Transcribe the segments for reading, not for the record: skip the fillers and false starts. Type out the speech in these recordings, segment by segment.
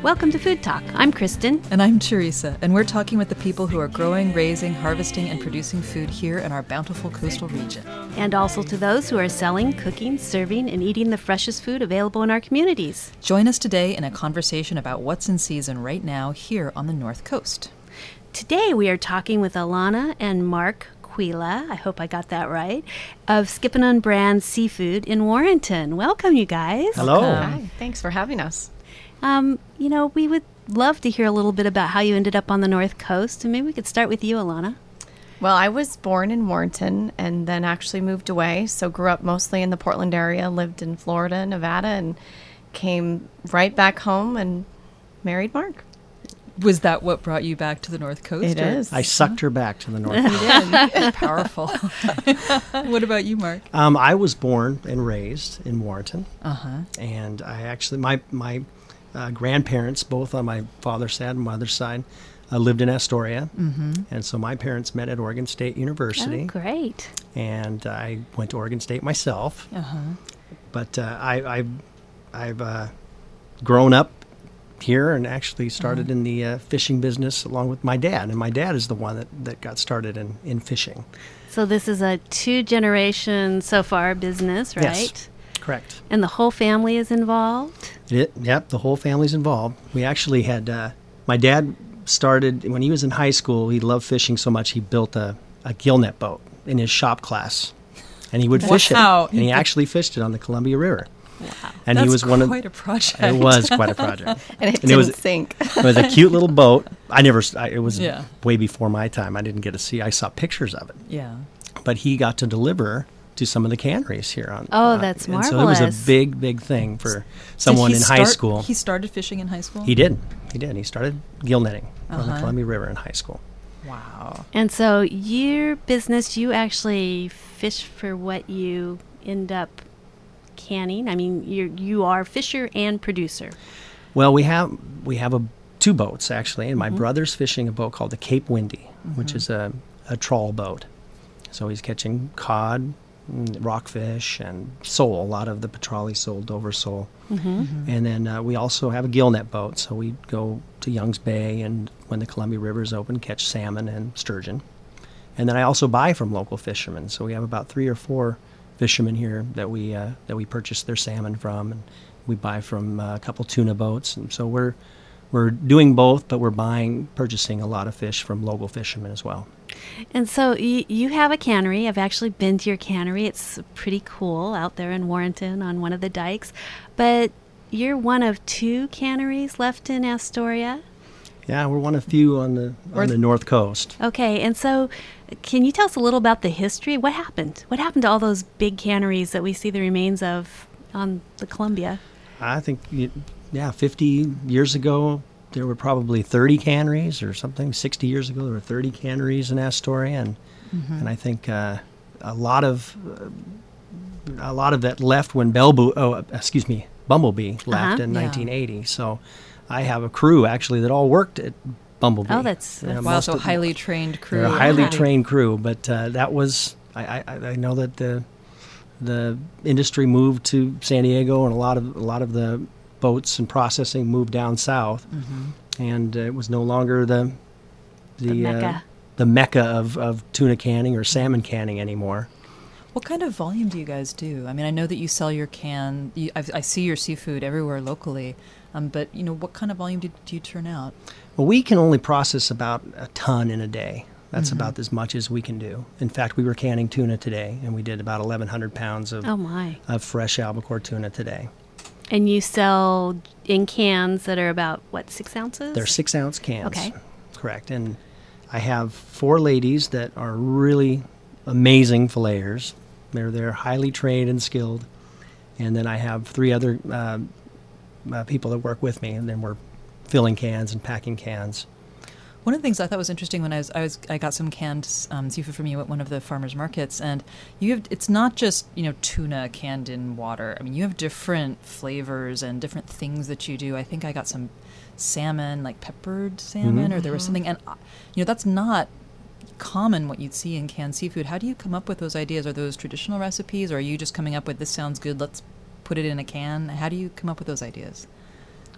Welcome to Food Talk. I'm Kristen. And I'm Teresa, and we're talking with the people who are growing, raising, harvesting, and producing food here in our bountiful coastal region. And also to those who are selling, cooking, serving, and eating the freshest food available in our communities. Join us today in a conversation about what's in season right now here on the North Coast. Today we are talking with Alana and Mark Quila, I hope I got that right, of Skipanon Brand Seafood in Warrenton. Welcome, you guys. Hello. Hi, thanks for having us. We would love to hear a little bit about how you ended up on the North Coast, and maybe we could start with you, Alana. Well, I was born in Warrenton and then actually moved away, so grew up mostly in the Portland area, lived in Florida, Nevada, and came right back home and married Mark. Was that what brought you back to the North Coast? It is. I sucked her back to the North Coast. Yeah, powerful. What about you, Mark? I was born and raised in Warrenton. Uh-huh. And I actually, my grandparents, both on my father's side and mother's side, lived in Astoria. Mm-hmm. And so my parents met at Oregon State University. Oh, great. And I went to Oregon State myself. Uh-huh. But I've grown up here and actually started in the fishing business along with my dad. And my dad is the one that got started in fishing. So this is a 2-generation so far business, right? Yes, correct. And the whole family is involved? Yep, the whole family's involved. We actually had, my dad started, when he was in high school, he loved fishing so much he built a gill net boat in his shop class. And he would fish it. And he actually fished it on the Columbia River. Wow. And That's he was one of quite a project. It was quite a project. And it didn't sink. It was a cute little boat. It was Yeah. way before my time. I didn't get to see. I saw pictures of it. Yeah. But he got to deliver to some of the canneries here on. Oh, that's and so it was marvelous. a big, big thing for someone in high school. He started fishing in high school? He did. He started gill netting on the Uh-huh. Columbia River in high school. Wow. And so your business, you actually fish for what you end up canning. I mean, you are fisher and producer. Well, we have two boats actually, and my brother's fishing a boat called the Cape Windy, which is a trawl boat. So he's catching cod, rockfish, and sole, a lot of the petrale sole, Dover sole. And then we also have a gill net boat, so we go to Youngs Bay and when the Columbia River is open, catch salmon and sturgeon. And then I also buy from local fishermen, so we have about 3 or 4 fishermen here that we purchase their salmon from, and we buy from a couple tuna boats, and so we're doing both, but we're purchasing a lot of fish from local fishermen as well. And so you have a cannery. I've actually been to your cannery. It's pretty cool out there in Warrenton on one of the dikes. But you're one of 2 canneries left in Astoria? Yeah, we're one of few on the North Coast. Okay, and so can you tell us a little about the history? What happened? What happened to all those big canneries that we see the remains of on the Columbia? I think, 50 years ago, there were probably 30 canneries or something. 60 years ago, there were 30 canneries in Astoria, and I think a lot of that left when Bumblebee left in 1980. So I have a crew actually that all worked at Bumblebee. Oh, that's Wow, so highly trained crew. They're a highly trained crew, but that was I know that the industry moved to San Diego, and a lot of the boats and processing moved down south, and it was no longer the mecca of tuna canning or salmon canning anymore. What kind of volume do you guys do? I mean, I know that you sell your can. I see your seafood everywhere locally, but what kind of volume do you turn out? Well, we can only process about a ton in a day. That's about as much as we can do. In fact, we were canning tuna today, and we did about 1,100 pounds of fresh albacore tuna today. And you sell in cans that are about, 6 ounces? They're 6-ounce cans. Okay. Correct. And I have 4 ladies that are really amazing filleters. They're highly trained and skilled. And then I have 3 other people that work with me, and then we're filling cans and packing cans. One of the things I thought was interesting when I got some canned seafood from you at one of the farmers markets, and it's not just tuna canned in water. I mean, you have different flavors and different things that you do. I think I got some salmon, like peppered salmon, or there was something, and that's not common what you'd see in canned seafood. How do you come up with those ideas? Are those traditional recipes, or are you just coming up with, this sounds good, let's put it in a can? How do you come up with those ideas?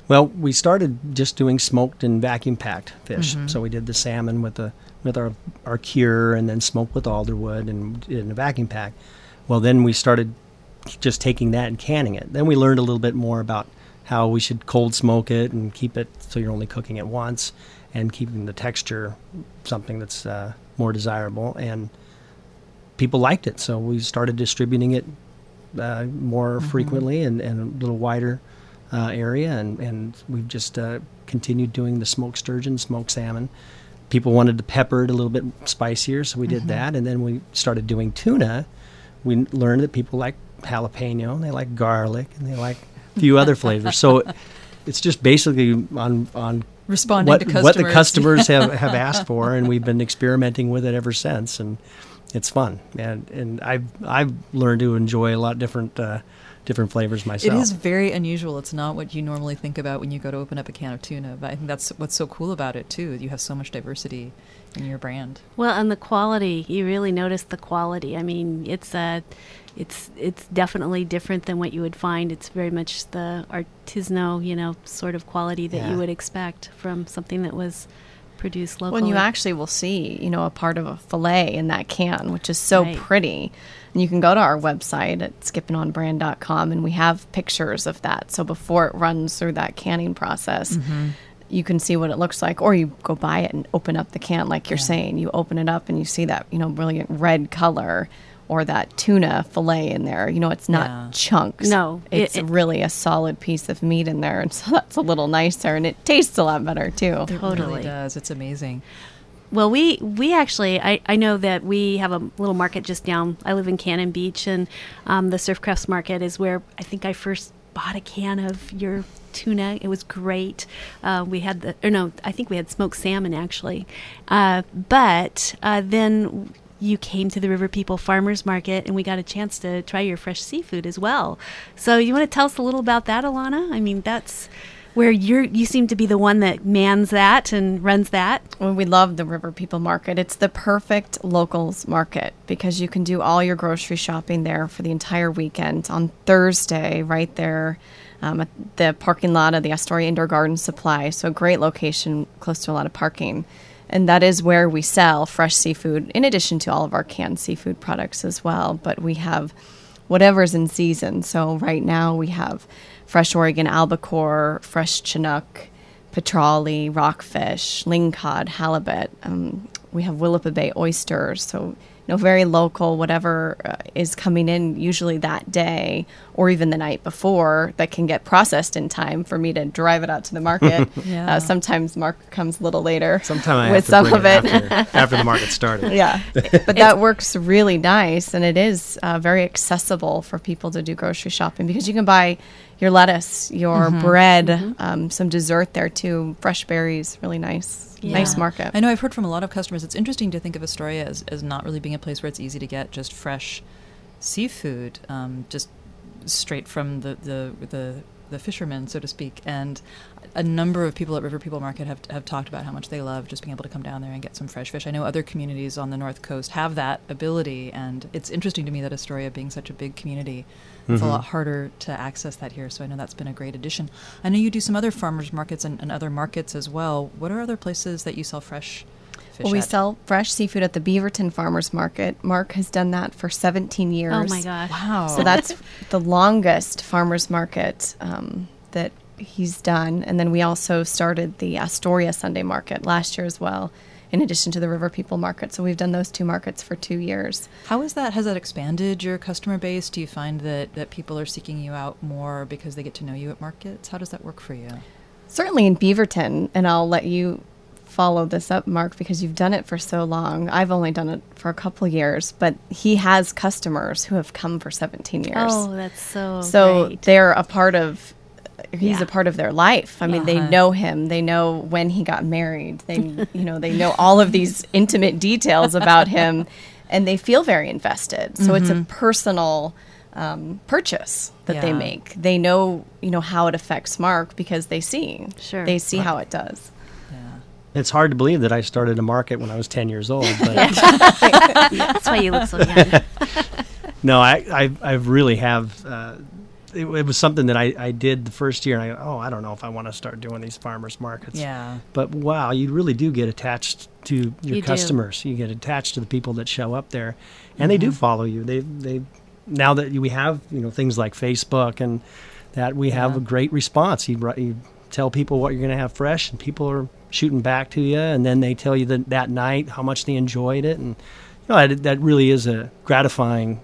Well, we started just doing smoked and vacuum packed fish. So we did the salmon with our cure, and then smoked with alderwood and in a vacuum pack. Well, then we started just taking that and canning it. Then we learned a little bit more about how we should cold smoke it and keep it so you're only cooking it once, and keeping the texture something that's more desirable. And people liked it, so we started distributing it more frequently and a little wider area, and we've just continued doing the smoked sturgeon, smoked salmon. People wanted to pepper it a little bit spicier, so we did that. And then we started doing tuna. We learned that people like jalapeno, and they like garlic, and they like a few other flavors. So it's just basically on Responding what, to customers. what the customers have asked for, and we've been experimenting with it ever since, and it's fun. And I've learned to enjoy a lot different flavors myself. It is very unusual. It's not what you normally think about when you go to open up a can of tuna, but I think that's what's so cool about it too. You have so much diversity in your brand. Well, and the quality, you really notice the quality. I mean, it's definitely different than what you would find. It's very much the artisanal, sort of quality that you would expect from something that was produced locally. When you actually will see, a part of a fillet in that can, which is so pretty. And you can go to our website at skippingonbrand.com, and we have pictures of that. So before it runs through that canning process, you can see what it looks like. Or you go buy it and open up the can, like you're saying. You open it up and you see that, brilliant red color, or that tuna fillet in there. It's not chunks. No. It's really a solid piece of meat in there. And so that's a little nicer, and it tastes a lot better too. It really does. It's amazing. Well, we actually, I know that we have a little market just down. I live in Cannon Beach, and the Surf Crafts Market is where I think I first bought a can of your tuna. It was great. I think we had smoked salmon actually. But then you came to the River People Farmers Market, and we got a chance to try your fresh seafood as well. So you want to tell us a little about that, Alana? I mean, that's where you seem to be the one that mans that and runs that. Well, we love the River People Market. It's the perfect locals market because you can do all your grocery shopping there for the entire weekend. On Thursday, right there at the parking lot of the Astoria Indoor Garden Supply. So a great location, close to a lot of parking. And that is where we sell fresh seafood, in addition to all of our canned seafood products as well. But we have whatever's in season. So right now we have fresh Oregon albacore, fresh Chinook, petrale, rockfish, lingcod, halibut. We have Willapa Bay oysters. So, very local, whatever is coming in usually that day or even the night before that can get processed in time for me to drive it out to the market. Sometimes Mark comes a little later with some of it. After the market started. Yeah. But that works really nice, and it is very accessible for people to do grocery shopping because you can buy your lettuce, your bread, some dessert there too, fresh berries, really nice. Yeah. Nice market. I know I've heard from a lot of customers, it's interesting to think of Astoria as not really being a place where it's easy to get just fresh seafood, just straight from the fishermen, so to speak. And a number of people at River People Market have talked about how much they love just being able to come down there and get some fresh fish. I know other communities on the North Coast have that ability, and it's interesting to me that Astoria, being such a big community, it's a lot harder to access that here, so I know that's been a great addition. I know you do some other farmers markets and other markets as well. What are other places that you sell fresh fish Well, we at? sell fresh seafood at the Beaverton Farmers Market. Mark has done that for 17 years. Oh my gosh. Wow. So that's the longest farmers market that he's done. And then we also started the Astoria Sunday Market last year as well, in addition to the River People Market. So we've done those two markets for 2 years. How is that? Has that expanded your customer base? Do you find that people are seeking you out more because they get to know you at markets? How does that work for you? Certainly in Beaverton, and I'll let you follow this up, Mark, because you've done it for so long. I've only done it for a couple of years, but he has customers who have come for 17 years. Oh, that's So great. they're a part of... He's Yeah. a part of their life. I mean, they know him. They know when he got married. They, they know all of these intimate details about him, and they feel very invested. So it's a personal purchase that they make. They know, how it affects Mark because they see. Sure. They see how it does. Yeah. It's hard to believe that I started a market when I was 10 years old. But That's why you look so young. no, I really have it was something that I did the first year, and I don't know if I want to start doing these farmers markets. Yeah. But wow, you really do get attached to your You do. customers. You get attached to the people that show up there, and they do follow you. They now that we have things like Facebook and that, we have a great response. You tell people what you're going to have fresh, and people are shooting back to you, and then they tell you that night how much they enjoyed it, and that really is a gratifying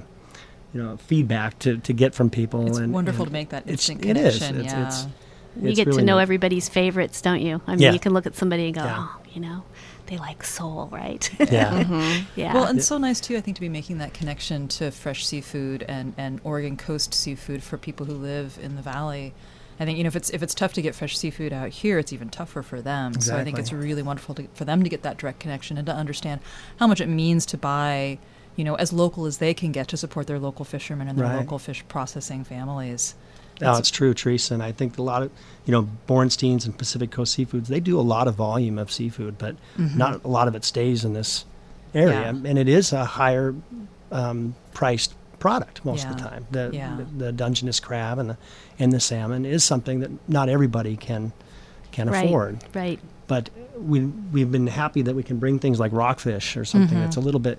feedback to get from people. It's and wonderful to make that instant it is. connection. You It's get really to know neat. everybody's favorites, don't you? I mean, Yeah. you can look at somebody and go, Yeah. they like sole, right? Yeah. Yeah. Well, and so nice too, I think, to be making that connection to fresh seafood and Oregon coast seafood for people who live in the valley. I think if it's tough to get fresh seafood out here, it's even tougher for them. So I think it's Exactly. really wonderful for them to get that direct connection and to understand how much it means to buy, as local as they can get to support their local fishermen and their Right. local fish processing families. No, it's true, Teresa, and I think a lot of, Borensteins and Pacific Coast Seafoods, they do a lot of volume of seafood, but not a lot of it stays in this area. Yeah. And it is a higher priced product most of the Yeah. time. Yeah. The Dungeness crab and the salmon is something that not everybody can right. afford. Right. But we've been happy that we can bring things like rockfish or something that's a little bit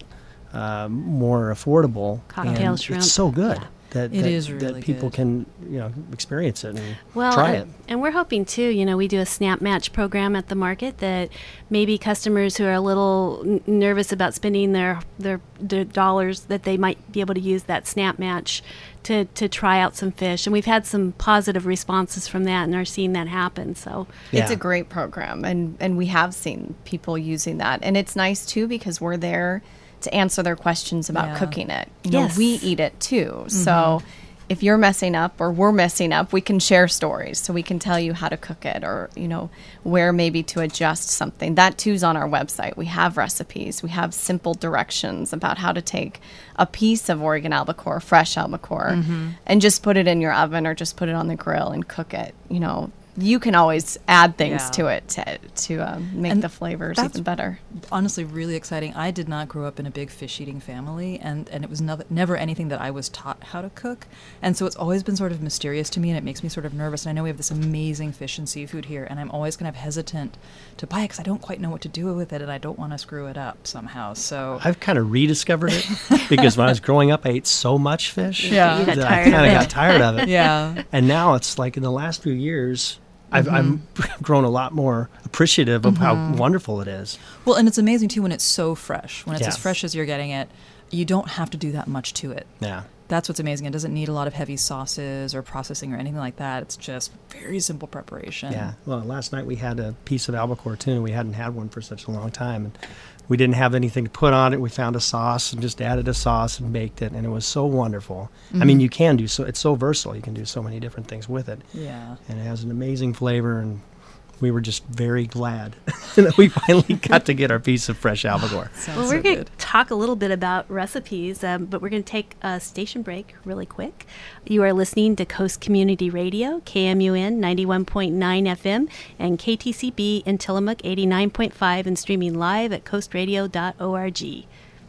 more affordable. Cocktail and shrimp. It's so good. Yeah. That, It that, is that really people good. can experience it and Well, try it. and we're hoping too. We do a snap match program at the market that maybe customers who are a little nervous about spending their dollars, that they might be able to use that snap match to try out some fish. And we've had some positive responses from that, and are seeing that happen. So It's Yeah. a great program, and we have seen people using that. And it's nice, too, because we're there to answer their questions about Yeah. cooking it. Yes. We eat it, too. So if you're messing up or we're messing up, we can share stories. So we can tell you how to cook it, or, where maybe to adjust something. That, too, is on our website. We have recipes. We have simple directions about how to take a piece of Oregon albacore, fresh albacore, and just put it in your oven or just put it on the grill and cook it. You can always add things Yeah. to it to make And the flavors that's even better. Honestly, really exciting. I did not grow up in a big fish-eating family, and it was never anything that I was taught how to cook. And so it's always been sort of mysterious to me, and it makes me sort of nervous. And I know we have this amazing fish and seafood here, and I'm always kind of hesitant to buy it because I don't quite know what to do with it, and I don't want to screw it up somehow. So I've kind of rediscovered it because when I was growing up, I ate so much fish Yeah. You got that tired I of kind it. of got tired of it. yeah. And now it's like in the last few years, I've grown a lot more appreciative of how wonderful it is. Well, and it's amazing, too, when it's so fresh. When it's Yeah. as fresh as you're getting it, you don't have to do that much to it. Yeah. That's what's amazing. It doesn't need a lot of heavy sauces or processing or anything like that. It's just very simple preparation. Yeah. Well, last night we had a piece of albacore tuna. We hadn't had one for such a long time. And we didn't have anything to put on it. We found a sauce and just added a sauce and baked it. And it was so wonderful. I mean, you can do so. It's so versatile. You can do so many different things with it. Yeah. And it has an amazing flavor. And we were just very glad that we finally got to get our piece of fresh albacore. Sounds Well, so we're going to good. talk a little bit about recipes, but we're going to take a station break really quick. You are listening to Coast Community Radio, KMUN 91.9 FM, and KTCB in Tillamook 89.5, and streaming live at coastradio.org.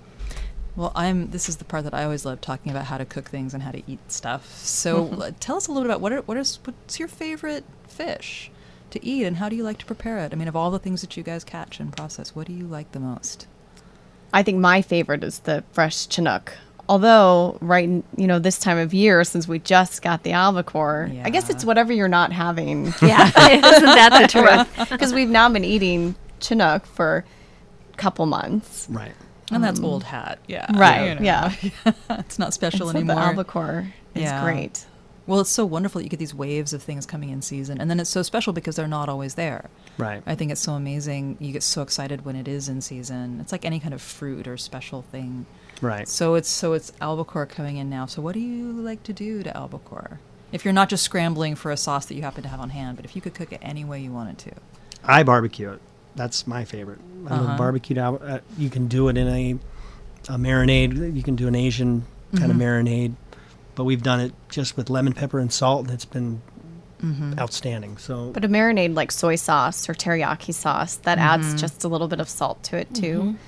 Well, this is the part that I always love, talking about how to cook things and how to eat stuff. So tell us a little bit about what's your favorite fish to eat, and how do you like to prepare it? I mean, of all the things that you guys catch and process, what do you like the most? I think my favorite is the fresh Chinook. Although, this time of year, since we just got the albacore, I guess Yeah. it's whatever you're not having. Yeah, isn't that the truth? Because we've now been eating Chinook for a couple months. Right. And that's old hat. Yeah. Right, you know. yeah. It's not special So the anymore. albacore is Yeah. great. Well, it's so wonderful that you get these waves of things coming in season, and then it's so special because they're not always there. Right. I think it's so amazing. You get so excited when it is in season. It's like any kind of fruit or special thing. Right. So it's albacore coming in now. So what do you like to do to albacore? If you're not just scrambling for a sauce that you happen to have on hand, but if you could cook it any way you wanted to. I barbecue it. That's my favorite. I love barbecued albacore. You can do it in a marinade. You can do an Asian kind of marinade. But we've done it just with lemon, pepper, and salt, and it's been outstanding. So, But a marinade like soy sauce or teriyaki sauce, that adds just a little bit of salt to it, too.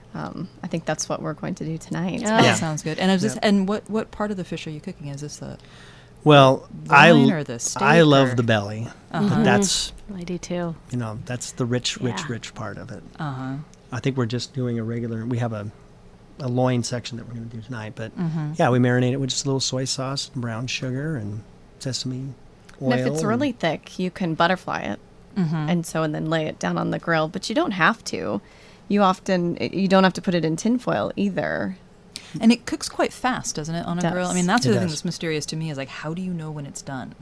I think that's what we're going to do tonight. Yeah. Yeah. Sounds good. And is this, and what part of the fish are you cooking? Is this the Well, loin or the steak? I love or- the belly, but that's I do too. that's the rich Yeah. part of it. Uh-huh. I think we're just doing a regular. We have a loin section that we're going to do tonight, but Mm-hmm. yeah, we marinate it with just a little soy sauce, brown sugar, and sesame oil. And if it's really thick, you can butterfly it, Mm-hmm. and then lay it down on the grill. But you don't have to. You don't have to put it in tinfoil either. And it cooks quite fast, doesn't it, on a Does. grill? I mean, that's It the thing does. that's mysterious to me is like, how do you know when it's done?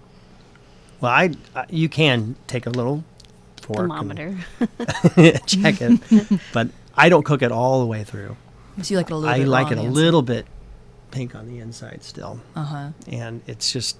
Well, you can take a little fork Thermometer. and check it, but I don't cook it all the way through. So you like it a little I bit like raw it on a the little bit pink on the inside still, Uh-huh. and it's just,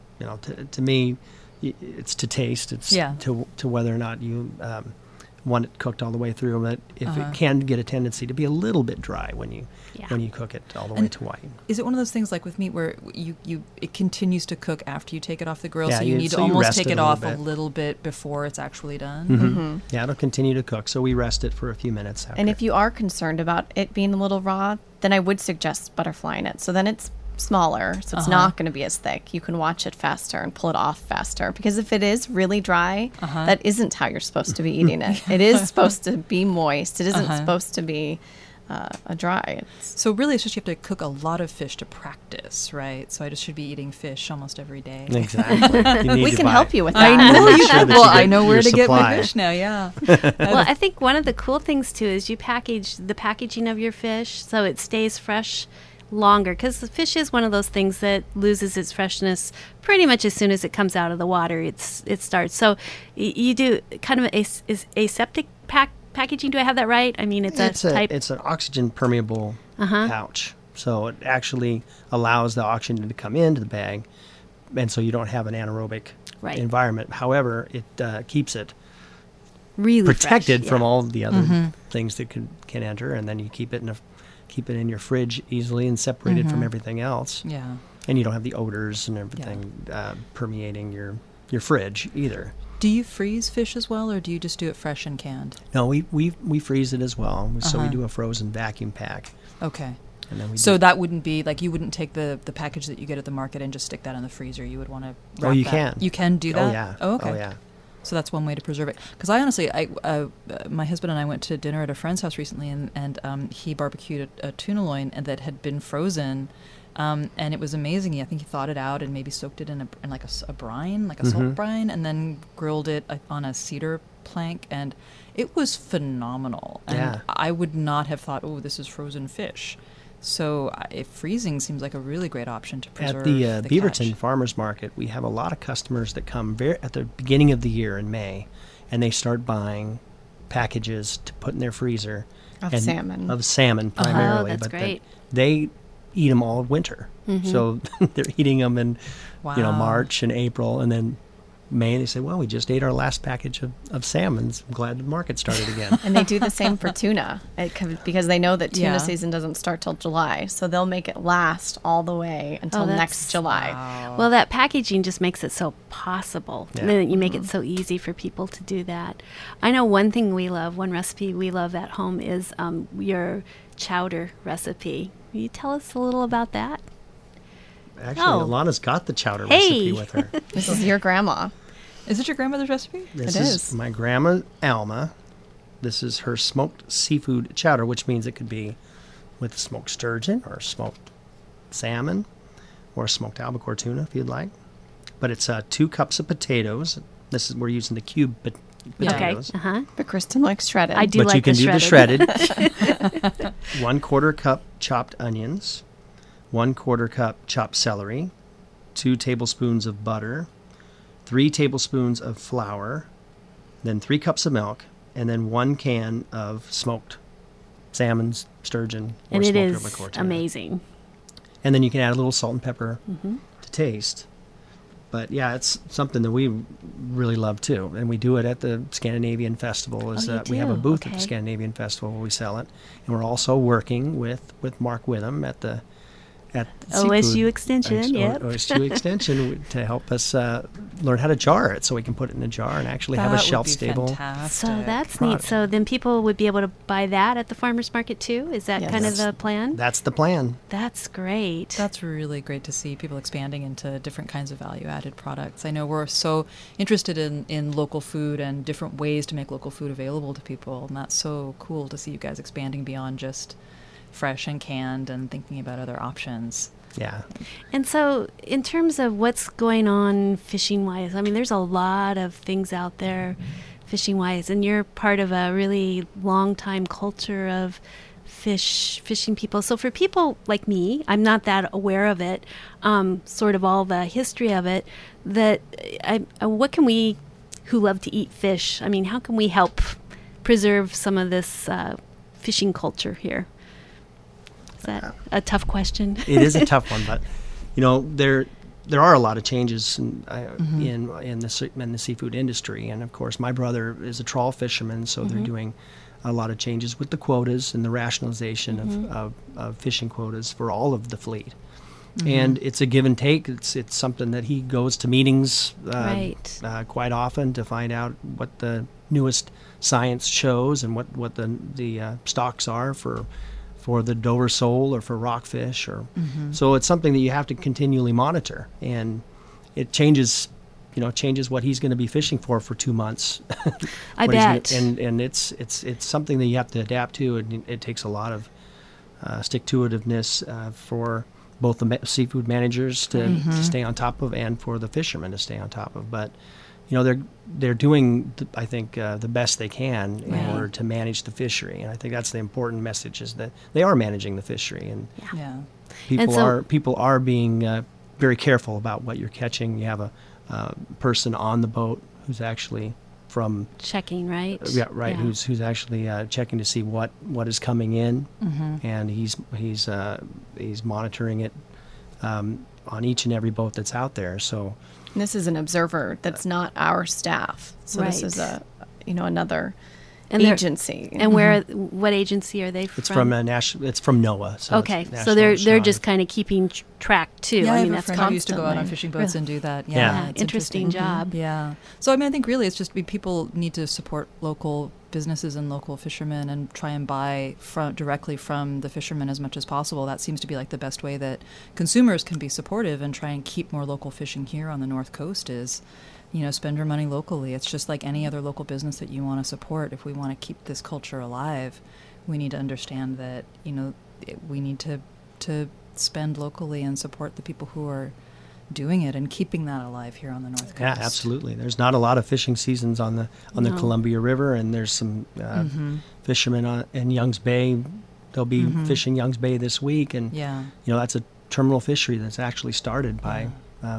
to me, it's to taste. It's Yeah. to whether or not you want it cooked all the way through. But if Uh-huh. it can get a tendency to be a little bit dry when you Yeah. cook it all the way And to white. Is it one of those things like with meat where it continues to cook after you take it off the grill, Yeah, so you you- need so to you almost rest take it it a little off a bit. little bit before it's actually done? Mm-hmm. Yeah, it'll continue to cook, so we rest it for a few minutes after. And if you are concerned about it being a little raw, then I would suggest butterflying it. So then it's smaller, so it's not going to be as thick. You can watch it faster and pull it off faster. Because if it is really dry, that isn't how you're supposed to be eating it. It is supposed to be moist. It isn't supposed to be a dry. So really, it's just you have to cook a lot of fish to practice, right? So I just should be eating fish almost every day. Exactly. You need We to can buy- help you with that. I know Make you sure have. that you Well, get I know where your to get my supply. fish now. Yeah. Well, I think one of the cool things too is you package the packaging of your fish so it stays fresh longer, because the fish is one of those things that loses its freshness pretty much as soon as it comes out of the water. It starts. So you do kind of aseptic packaging. Do I have that right? I mean, it's a type. It's an oxygen permeable pouch, so it actually allows the oxygen to come into the bag, and so you don't have an anaerobic Right. environment. However, it keeps it really protected fresh, from yeah. all the other things that can enter, and then you keep it in your fridge easily and separated from everything else, Yeah. and you don't have the odors and everything permeating your fridge either. Do you freeze fish as well, or do you just do it fresh and canned? No, we freeze it as well, so we Uh-huh. do a frozen vacuum pack, Okay. and then we So do, that wouldn't be like you wouldn't take the package that you get at the market and just stick that in the freezer. You would want to. Oh, you can. You can do that. Oh yeah. Oh, okay. Oh yeah. So that's one way to preserve it. Because I honestly, my husband and I went to dinner at a friend's house recently, and he barbecued a tuna loin and that had been frozen, and it was amazing. I think he thawed it out and maybe soaked it in like a brine, like a salt brine, and then grilled it on a cedar plank, and it was phenomenal. And Yeah. I would not have thought, oh, this is frozen fish. So if freezing seems like a really great option to preserve At the Beaverton catch. Farmers Market, we have a lot of customers that come at the beginning of the year in May, and they start buying packages to put in their freezer Of and- salmon. Of salmon primarily, that's but then great. they eat them all winter. So they're eating them in Wow. March and April, and then May they say, "Well, we just ate our last package of salmons. I'm glad the market started again." And they do the same for tuna because they know that tuna Yeah. season doesn't start till July. So they'll make it last all the way until that's- next July. Well, that packaging just makes it so possible. Yeah. And then you make it so easy for people to do that. I know one thing we love, one recipe we love at home is your chowder recipe. Will you tell us a little about that? Actually, Oh. Alana's got the chowder Hey. recipe with her. This is your grandma. Is it your grandmother's recipe? This It is is. my grandma Alma. This is her smoked seafood chowder, which means it could be with smoked sturgeon or smoked salmon or smoked albacore tuna if you'd like. But it's 2 cups of potatoes. We're using the cube Yeah. potatoes. Okay. Uh-huh. But Kristen likes shredded. I do But like you can the do shredded. the shredded. 1/4 cup chopped onions, 1/4 cup chopped celery, 2 tablespoons of butter, 3 tablespoons of flour, then 3 cups of milk, and then 1 can of smoked salmon, sturgeon, or And it smoked is albacore tuna. amazing. And then you can add a little salt and pepper to taste. But yeah, it's something that we really love too, and we do it at the Scandinavian Festival. We have a do? booth at Okay. the Scandinavian Festival where we sell it, and we're also working with Mark Witham at OSU Seafood- Extension, yep. OSU Extension to help us learn how to jar it so we can put it in a jar and actually have a That would be shelf-stable. fantastic. So that's product. neat. So then people would be able to buy that at the farmer's market too? Is that Yes. kind of the plan? That's the plan. That's great. That's really great to see people expanding into different kinds of value-added products. I know we're so interested in local food and different ways to make local food available to people, and that's so cool to see you guys expanding beyond just fresh and canned and thinking about other options. Yeah. And so, in terms of what's going on fishing wise, I mean, there's a lot of things out there fishing wise, and you're part of a really long time culture of fishing people. So, for people like me, I'm not that aware of it, sort of all the history of it. What can we, who love to eat fish, I mean, how can we help preserve some of this fishing culture here? Is that a tough question? It is a tough one, but there are a lot of changes in the seafood industry, and of course, my brother is a trawl fisherman, so they're doing a lot of changes with the quotas and the rationalization of fishing quotas for all of the fleet. And it's a give and take. It's something that he goes to meetings Right. Quite often to find out what the newest science shows and what the stocks are for the Dover sole or for rockfish, or so it's something that you have to continually monitor, and it changes what he's going to be fishing for 2 months. I What he's bet. and it's something that you have to adapt to, and it takes a lot of stick-to-itiveness for both the seafood managers to stay on top of, and for the fishermen to stay on top of. But they're doing, I think, the best they can in Right. order to manage the fishery, and I think that's the important message, is that they are managing the fishery, and Yeah. people are being very careful about what you're catching. You have a person on the boat who's actually from Checking, right? right, who's actually checking to see what is coming in, and he's monitoring it on each and every boat that's out there. So And this is an observer that's not our staff. So this is Right. another And they're- agency. And what agency are they from? it's from it's from NOAA. So Okay, it's so National they're Oceanography. just kind of keeping track too. Yeah, I I mean, have a that's friend who used to go out on constantly. fishing boats and do that. Yeah. Yeah, it's interesting job. Yeah. So, I mean, I think really it's just people need to support local businesses and local fishermen and try and buy directly from the fishermen as much as possible. That seems to be like the best way that consumers can be supportive and try and keep more local fishing here on the North Coast is, spend your money locally. It's just like any other local business that you want to support. If we want to keep this culture alive, we need to understand that, we need to spend locally and support the people who are doing it and keeping that alive here on the North Coast. Yeah, absolutely. There's not a lot of fishing seasons on the No. Columbia River, and there's some fishermen in Youngs Bay. They'll be fishing Youngs Bay this week, and Yeah. that's a terminal fishery that's actually started by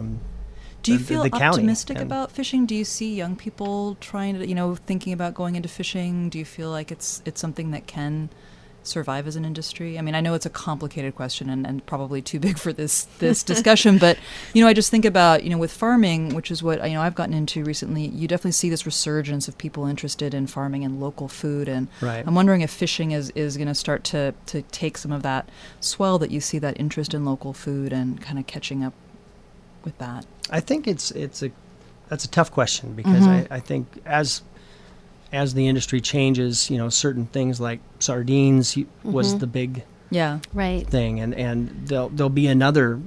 Do you the feel county. optimistic And about fishing? Do you see young people trying to, thinking about going into fishing? Do you feel like it's something that can survive as an industry? I mean, I know it's a complicated question and probably too big for this discussion, but, I just think about, with farming, which is what, I've gotten into recently, you definitely see this resurgence of people interested in farming and local food. And Right. I'm wondering if fishing is going to start to take some of that swell that you see, that interest in local food, and kind of catching up with that. I think that's a tough question, because I think as the industry changes, certain things like sardines was the big Yeah. Right. thing, and there'll be another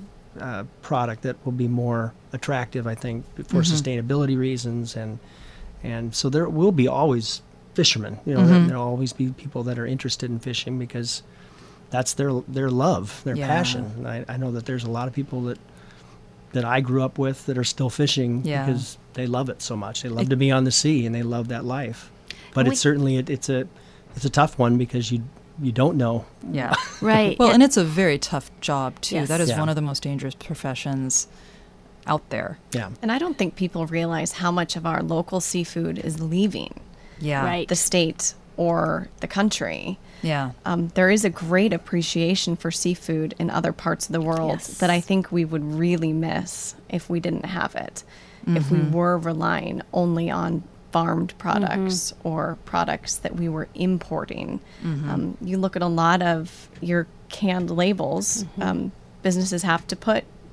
product that will be more attractive, I think, for sustainability reasons, and so there will be always fishermen. There'll always be people that are interested in fishing because that's their love, their Yeah. passion. I know that there's a lot of people that I grew up with that are still fishing Yeah. because they love it so much. They love to be on the sea, and they love that life. But We- it's certainly it's a tough one, because you don't know. Yeah. Right. Well, Yeah. and it's a very tough job, too. Yes. That is Yeah. one of the most dangerous professions out there. Yeah. And I don't think people realize how much of our local seafood is leaving Yeah. Right. the state or the country. Yeah. There is a great appreciation for seafood in other parts of the world Yes. that I think we would really miss if we didn't have it. If we were relying only on farmed products or products that we were importing. You look at a lot of your canned labels, businesses have to put,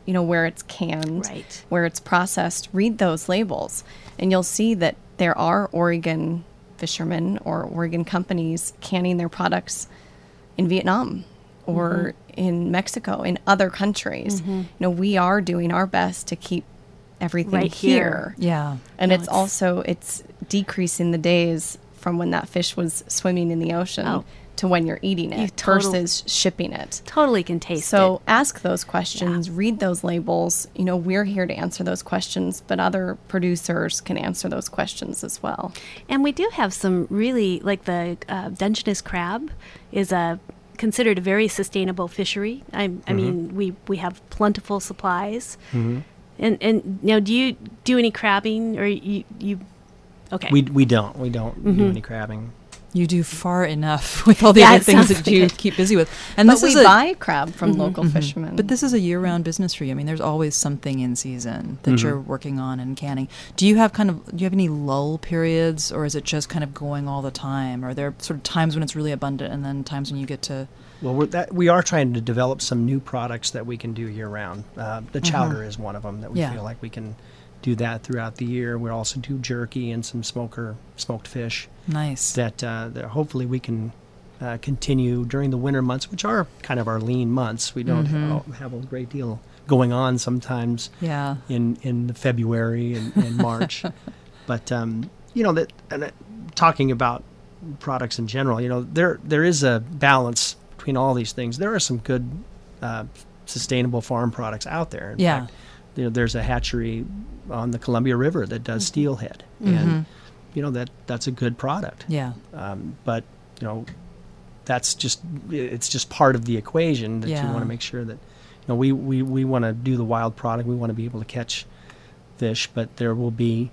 where it's canned, Right. where it's processed, read those labels. And you'll see that there are Oregon fishermen or Oregon companies canning their products in Vietnam or in Mexico, in other countries. We are doing our best to keep everything Right here. Yeah. And No, it's decreasing the days from when that fish was swimming in the ocean Oh. to when you're eating You it total- versus shipping it. Totally can taste So it. ask those questions, read those labels. We're here to answer those questions, but other producers can answer those questions as well. And we do have some really, like the Dungeness crab is considered a very sustainable fishery. I mean, we have plentiful supplies. And now, do you do any crabbing, or you? Okay. We don't do any crabbing. You do far enough with all the Yeah, other it things sounds that you like it. keep busy with. And But this we is buy crab from local fishermen. But this is a year-round business for you. I mean, there's always something in season that you're working on and canning. Do you have any lull periods, or is it just kind of going all the time? Or are there sort of times when it's really abundant and then times when you get to... Well, we are trying to develop some new products that we can do year round. The chowder is one of them that we Yeah. feel like we can do that throughout the year. We also do jerky and some smoked fish Nice. that hopefully we can continue during the winter months, which are kind of our lean months. We don't have a great deal going on sometimes Yeah. in the February and March. But talking about products in general, there is a balance between all these things. There are some good sustainable farm products out there. In Yeah. fact, there's a hatchery on the Columbia River that does steelhead, and that's a good product. Yeah. But it's just part of the equation that you Yeah. want to make sure that we want to do the wild product. We want to be able to catch fish, but there will be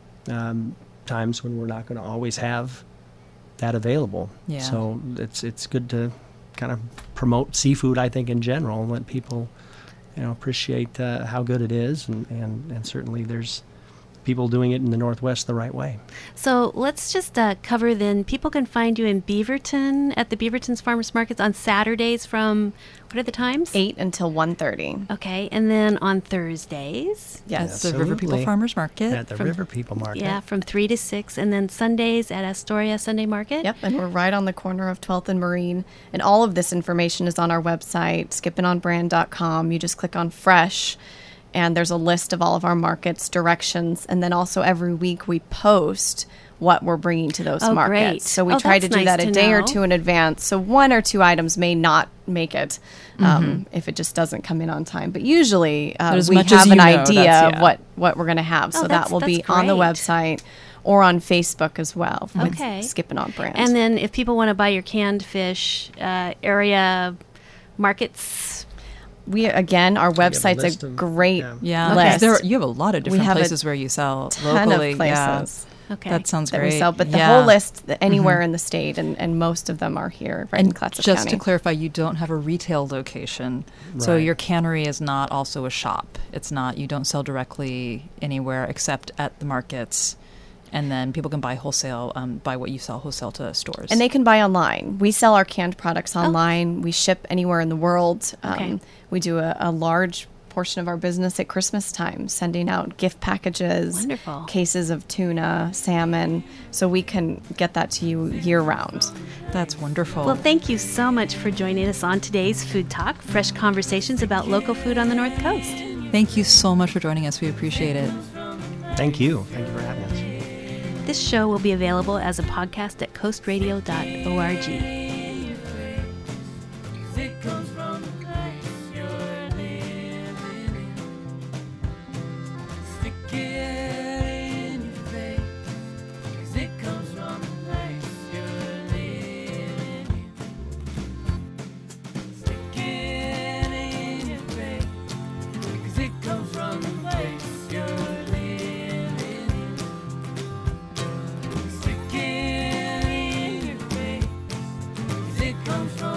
times when we're not going to always have that available. Yeah. So it's good to kind of promote seafood, I think, in general, and let people appreciate how good it is, and certainly there's people doing it in the Northwest the right way. So let's just cover then. People can find you in Beaverton at the Beaverton's Farmers Markets on Saturdays from, what are the times? 8 until 1:30. Okay, and then on Thursdays, Yes. The River People Absolutely. Farmers Market. At the River People Market. yeah, from 3 to 6, and then Sundays at Astoria Sunday Market. Yep, and we're right on the corner of 12th and Marine. And all of this information is on our website, skippinonbrand.com. You just click on Fresh, and there's a list of all of our markets, directions, and then also every week we post what we're bringing to those Oh, markets. great. So we Oh, try to that's do nice that a to day or know. two in advance. So 1 or 2 items may not make it if it just doesn't come in on time. But usually as we much as have you an know, idea that's- of yeah. what we're going to have. Oh, So that's- that will be that's on the great. website or on Facebook as well. with Okay. Skippin' on Brand. And then if people want to buy your canned fish, area markets. our website's list a of- great yeah. Yeah. list. You have a lot of different have a places where you sell ton locally. of places Okay. Yeah. That sounds that great. we sell, but the Yeah. whole list anywhere in the state, and most of them are here right in And Clatsop just County. to clarify, you don't have a retail location. So Right. your cannery is not also a shop. It's not, you don't sell directly anywhere except at the markets. And then people can buy wholesale, buy what you sell wholesale to stores. And they can buy online. We sell our canned products online. We ship anywhere in the world. Okay. We do a large portion of our business at Christmas time, sending out gift packages, Wonderful. cases of tuna, salmon, so we can get that to you year round. That's wonderful. Well, thank you so much for joining us on today's Food Talk, fresh conversations about local food on the North Coast. Thank you so much for joining us. We appreciate it. Thank you. Thank you for having us. This show will be available as a podcast at coastradio.org. It comes from the place you're living in. Stick it in your face, 'cause it comes from the place you're living in. Stick it in your face, 'cause it comes from the place you're living in. Stick it in your face, 'cause it comes from